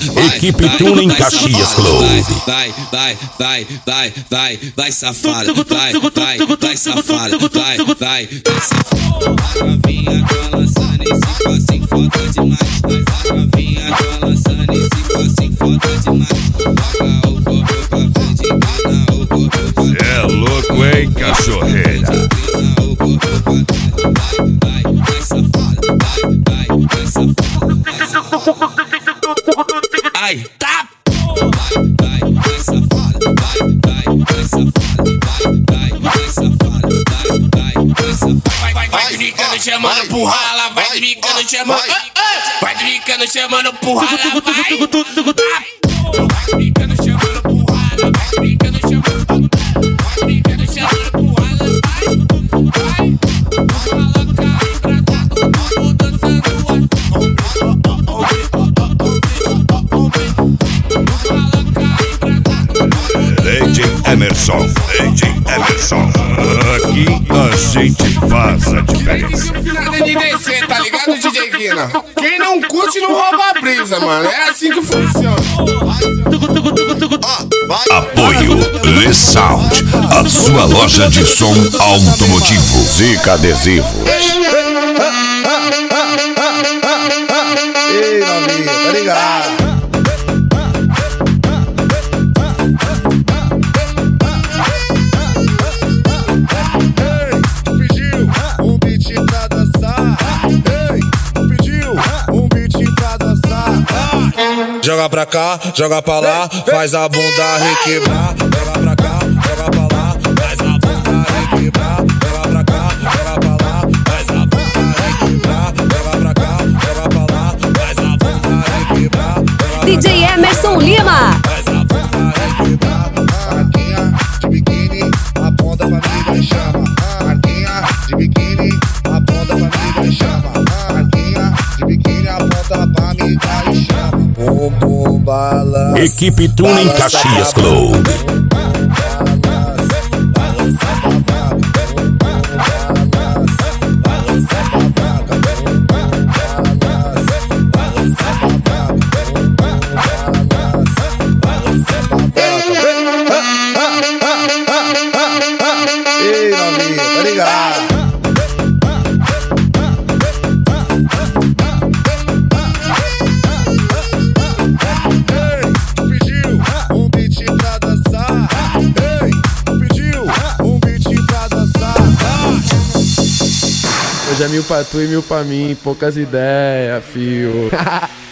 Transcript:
Equipe Tuning Caxias Clube. Vai safada, vai safada, vai safada. A novinha tá lançando esse passinho foda demais. A novinha tá lançando esse passinho foda demais. Toca o corpo pra frente, inclina o corpo pra trás. Cê é louco, hein, cachorreira? Inclina o corpo pra trás. Vai safada, vai safada. Ai, tá! Vai safada, vai safada, vai safada, vai safada. Vai brincando, chamando pro rala, vai brincando, chamando. Vai brincando, chamando pro rala, vai. Vai brincando, chamando pro rala, vai brincando, chamando. Vai brincando, chamando pro rala, vai. O rala cai pra tá todo mundo dançando assim. DJ Emerson, aqui a gente faz a diferença. Nada de descer, tá ligado, DJ Guina? Quem não curte não rouba a brisa, mano. É assim que funciona. Apoio Le Sound, a sua loja de som automotivo. Zica Adesivos. Ei, novinha, tá ligado? Joga pra cá, joga pra lá, faz a bunda requebrar. Joga pra cá, joga pra lá, faz a bunda requebrar. Joga pra cá, joga pra lá, faz a bunda requebrar. Joga pra cá, joga pra lá, faz a bunda requebrar. DJ Emerson Lima. Faz a bunda requebrar. Marquinha de biquíni, aponta pra mim e chama. Marquinha de biquíni, aponta pra mim e chama. Marquinha de biquíni, aponta pra mim e chama. Bumbum balança. Equipe Tuning Caxias Clube. Ei, novinha, tá ligado? Hoje é 1000 pra tu e 1000 pra mim, poucas ideias, fio.